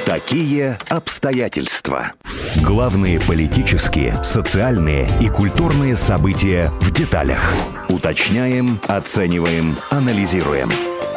Такие обстоятельства. Главные политические, социальные и культурные события в деталях. Уточняем, оцениваем, анализируем.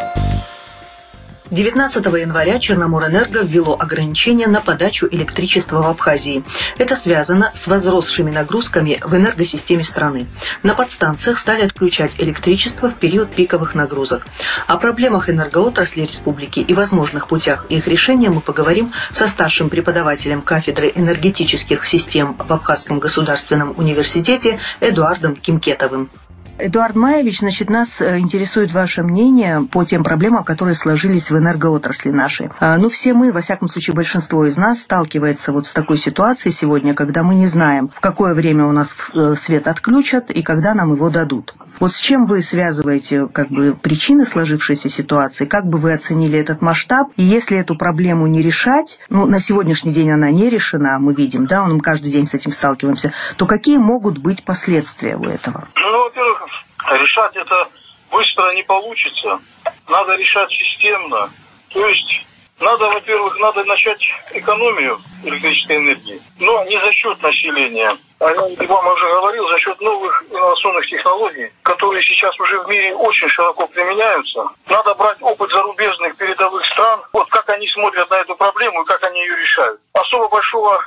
19 января Черноморэнерго ввело ограничения на подачу электричества в Абхазии. Это связано с возросшими нагрузками в энергосистеме страны. На подстанциях стали отключать электричество в период пиковых нагрузок. О проблемах энергоотрасли республики и возможных путях их решения мы поговорим со старшим преподавателем кафедры энергетических систем в Абхазском государственном университете Эдуардом Кимкетовым. Эдуард Маевич, нас интересует ваше мнение по тем проблемам, которые сложились в энергоотрасли нашей. Все мы, во всяком случае, большинство из нас сталкивается с такой ситуацией сегодня, когда мы не знаем, в какое время у нас свет отключат и когда нам его дадут. С чем вы связываете причины сложившейся ситуации? Как бы вы оценили этот масштаб? И если эту проблему не решать, на сегодняшний день она не решена, мы видим, мы каждый день с этим сталкиваемся, то какие могут быть последствия у этого? Во-первых, решать это быстро не получится. Надо решать системно. То есть надо начать экономию электрической энергии, но не за счет населения. Я вам уже говорил, за счет новых инновационных технологий, которые сейчас уже в мире очень широко применяются. Надо брать опыт зарубежных передовых стран, как они смотрят на эту проблему и как они ее решают. Особо большого,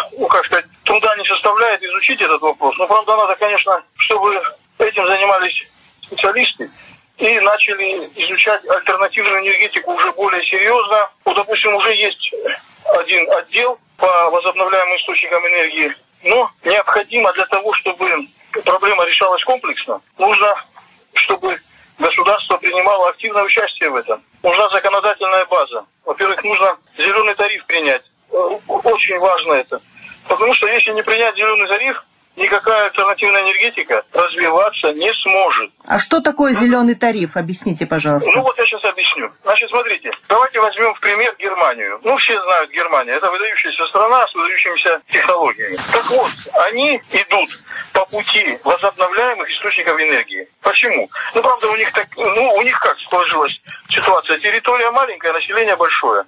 труда не составляет изучить этот вопрос. Но, правда, надо, конечно, чтобы этим занимались специалисты и начали изучать альтернативную энергетику уже более серьезно. Допустим, уже есть один отдел по возобновляемым источникам энергии, но необходимо для того, чтобы проблема решалась комплексно, нужно, чтобы государство принимало активное участие в этом. Нужна законодательная база. Во-первых, нужно зеленый тариф принять. Очень важно это. Потому что если не принять зеленый тариф, никакая альтернативная энергетика развиваться не сможет. А что такое зеленый тариф? Объясните, пожалуйста. Я сейчас объясню. Смотрите, давайте возьмем в пример Германию. Все знают Германию. Это выдающаяся страна с выдающимися технологиями. Так вот, они идут по пути возобновляемых источников энергии. Почему? Правда, у них как сложилась ситуация? Территория маленькая, население большое.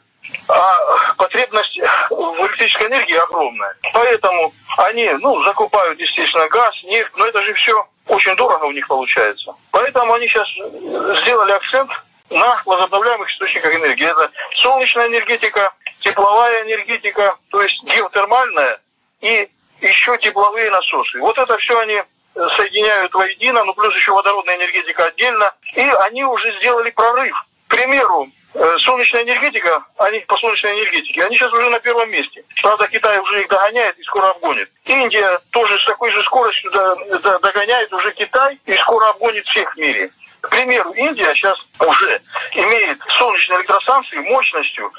А потребность в электрической энергии огромная. Поэтому они, закупают, естественно, газ, нефть, но это же все очень дорого у них получается. Поэтому они сейчас сделали акцент на возобновляемых источниках энергии. Это солнечная энергетика, тепловая энергетика, то есть геотермальная и еще тепловые насосы. Это все они соединяют воедино, плюс еще водородная энергетика отдельно. И они уже сделали прорыв. К примеру, солнечная энергетика, по солнечной энергетике, они сейчас уже на первом месте. Правда, Китай уже их догоняет и скоро обгонит. Индия тоже с такой же скоростью догоняет уже Китай и скоро обгонит всех в мире. К примеру, Индия сейчас уже имеет солнечные электростанции мощностью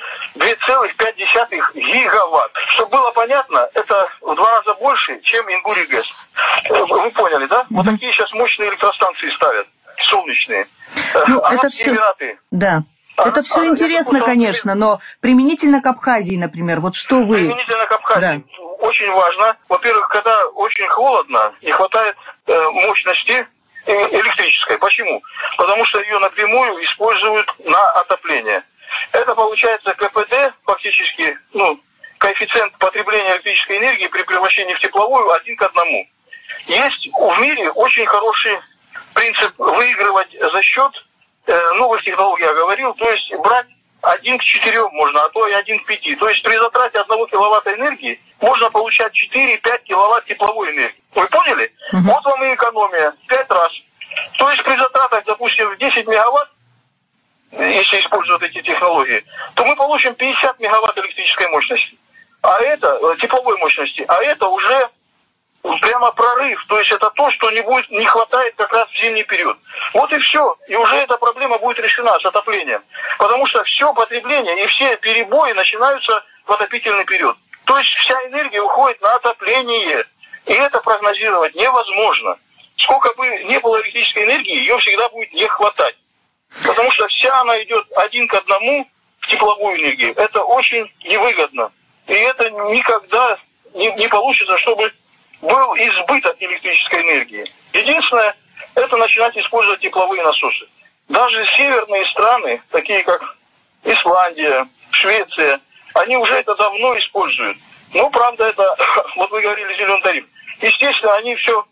2,5 гигаватт. Чтобы было понятно, это в 2 раза больше, чем Ингури ГЭС. Вы поняли, да? Такие сейчас мощные электростанции ставят, солнечные. Это все... Да. Это все интересно, конечно, но применительно к Абхазии, например, что вы... Применительно к Абхазии. Да. Очень важно. Во-первых, когда очень холодно, не хватает мощности электрической. Почему? Потому что ее напрямую используют на отопление. Это получается КПД, фактически, коэффициент потребления электрической энергии при превращении в тепловую 1 к 1. Есть в мире очень хороший принцип выигрывать за счет новых технологий, я говорил, то есть брать 1 к 4 можно, а то и 1 к 5. То есть при затрате 1 киловатта энергии можно получать 4-5 киловатт тепловой энергии. Вы поняли? Вам и экономия 5 раз. То есть при затратах, допустим, в 10 мегаватт, если использовать эти технологии, то мы получим 50 мегаватт электрической мощности. Тепловой мощности. А это уже прямо прорыв. То есть это то, что не хватает как раз в зимний период. И все. И уже эта проблема будет решена с отоплением. Потому что все потребление и все перебои начинаются в отопительный период. То есть вся энергия уходит на отопление. И это прогнозировать невозможно. Сколько бы ни было электрической энергии, ее всегда будет не хватать. Потому что вся она идет 1 к 1 в тепловую энергию. Это очень невыгодно. И это никогда не получится, чтобы был избыток электрической энергии. Единственное, это начинать использовать тепловые насосы. Даже северные страны, такие как Исландия, Швеция, Они уже это давно используют. Ну, правда, это, вот вы говорили, зеленый тариф. Естественно, они все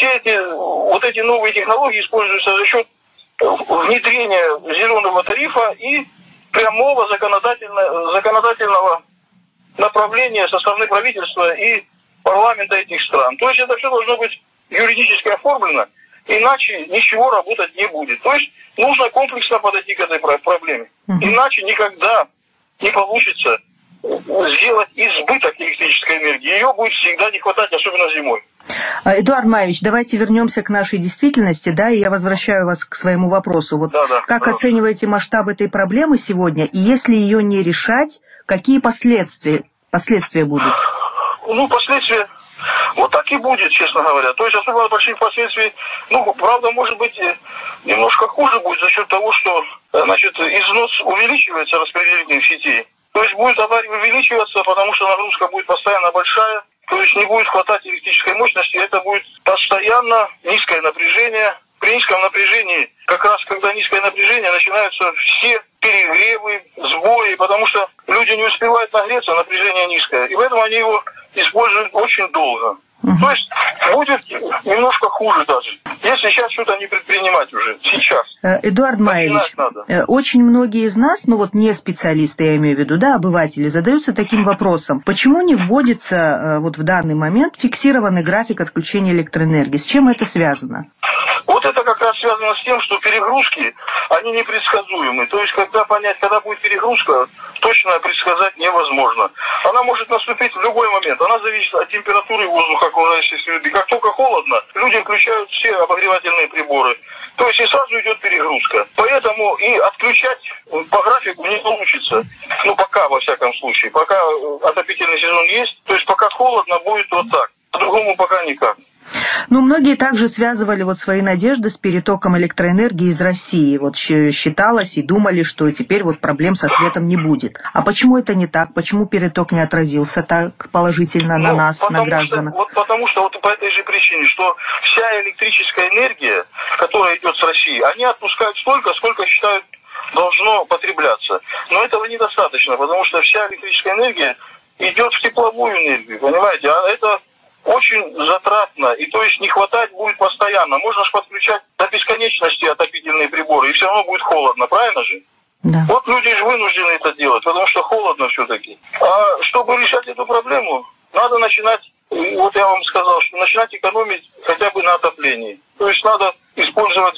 эти новые технологии используются за счет внедрения зеленого тарифа и прямого законодательного направления со стороны правительства и парламента этих стран. То есть это все должно быть юридически оформлено, иначе ничего работать не будет. То есть нужно комплексно подойти к этой проблеме. Иначе никогда не получится сделать избыток электрической энергии. Ее будет всегда не хватать, особенно зимой. Эдуард Маевич, давайте вернемся к нашей действительности, да, и я возвращаю вас к своему вопросу. Вот как оцениваете масштаб этой проблемы сегодня, и если ее не решать, какие последствия будут? Ну, последствия вот так и будет, честно говоря. То есть особо больших последствий, правда, может быть, немножко хуже будет за счет того, что, износ увеличивается распределительных сетей. То есть будет авария увеличиваться, потому что нагрузка будет постоянно большая, то есть не будет хватать электрической мощности, это будет постоянно низкое напряжение. При низком напряжении, как раз когда низкое напряжение, начинаются все перегревы, сбои, потому что люди не успевают нагреться, напряжение низкое, и поэтому они его используют очень долго. То есть будет немножко хуже даже, если сейчас что-то не предпринимать уже, сейчас. Эдуард Маевич, очень многие из нас, не специалисты, я имею в виду, обыватели, задаются таким вопросом. Почему не вводится в данный момент фиксированный график отключения электроэнергии? С чем это связано? Вот это как раз связано с тем, что перегрузки, они непредсказуемы. То есть, когда будет перегрузка, точно предсказать невозможно. Она может наступить в любой момент. Она зависит от температуры воздуха окружающей среды. Как только холодно, люди включают все обогревательные приборы. То есть, и сразу идет перегрузка. Поэтому и отключать по графику не получится. Пока, во всяком случае. Пока отопительный сезон есть. То есть, пока холодно, будет вот так. По-другому пока никак. Многие также связывали свои надежды с перетоком электроэнергии из России. Считалось и думали, что теперь проблем со светом не будет. А почему это не так? Почему переток не отразился так положительно на нас, на граждан? Потому что по этой же причине, что вся электрическая энергия, которая идет с России, они отпускают столько, сколько считают должно потребляться. Но этого недостаточно, потому что вся электрическая энергия идет в тепловую энергию, понимаете? А это очень затратно, и то есть не хватать будет постоянно. Можно же подключать до бесконечности отопительные приборы, и все равно будет холодно, правильно же? Да. Вот люди же вынуждены это делать, потому что холодно все-таки. А чтобы решать эту проблему, надо начинать, я вам сказал, что начинать экономить хотя бы на отоплении. То есть надо использовать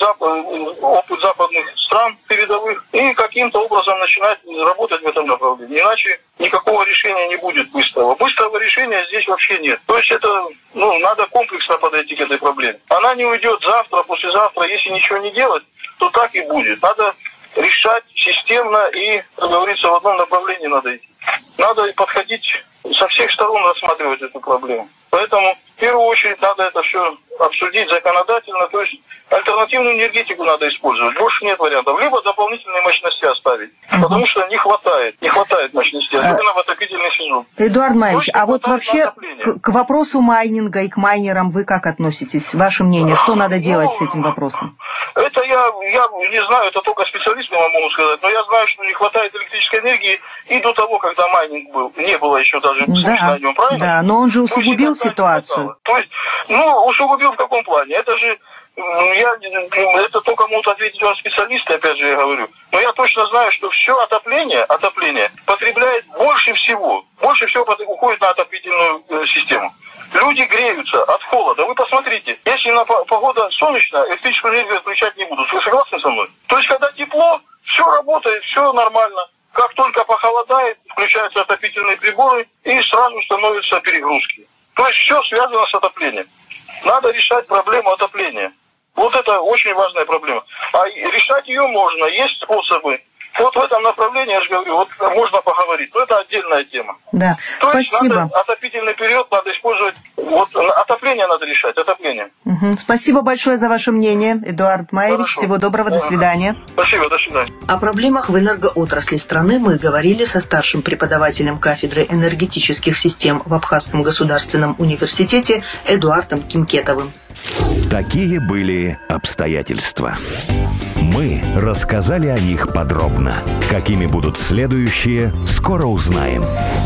опыт западных стран передовых и каким-то образом начинать работать в этом направлении. Иначе никакого решения не будет быстрого. Быстрого решения здесь вообще нет. То есть это, надо комплексно подойти к этой проблеме. Она не уйдет завтра, послезавтра. Если ничего не делать, то так и будет. Надо решать системно и, как говорится, в одном направлении надо идти. Надо подходить со всех сторон, рассматривать эту проблему. Поэтому в первую очередь надо это все обсудить законодательно, то есть альтернативную энергетику надо использовать. Больше нет вариантов. Либо дополнительные мощности оставить, потому что не хватает мощности, особенно в отопительный сезон. Эдуард Маевич, вообще к вопросу майнинга и к майнерам вы как относитесь? Ваше мнение, что надо делать с этим вопросом? Это я не знаю, это только специалисты вам могут сказать, но я знаю, что не хватает электрической энергии и до того, когда майнинг был. Не было еще даже слышно о нем, правильно? Да, но он же усугубил ситуацию. То есть, усугубил в каком плане? Это же, это только могут ответить вам специалисты, опять же я говорю. Но я точно знаю, что все отопление потребляет больше всего уходит на отопительную систему. Люди греются от холода. Вы посмотрите, если погода солнечная, электрическую энергию отключать не будут. Вы согласны со мной? То есть, когда тепло, все работает, все нормально. Как только похолодает, включаются отопительные приборы и сразу становятся перегрузки. То есть все связано с отоплением. Надо решать проблему отопления. Вот это очень важная проблема. А решать ее можно, есть способы. Вот в этом направлении, я же говорю, можно поговорить, но это отдельная тема. Да, то спасибо. Есть надо отопительный период надо использовать, отопление надо решать, отопление. Спасибо большое за ваше мнение, Эдуард Маевич. Хорошо. Всего доброго, до свидания. Спасибо, до свидания. О проблемах в энергоотрасли страны мы говорили со старшим преподавателем кафедры энергетических систем в Абхазском государственном университете Эдуардом Кимкетовым. Такие были обстоятельства. Мы рассказали о них подробно. Какими будут следующие, скоро узнаем.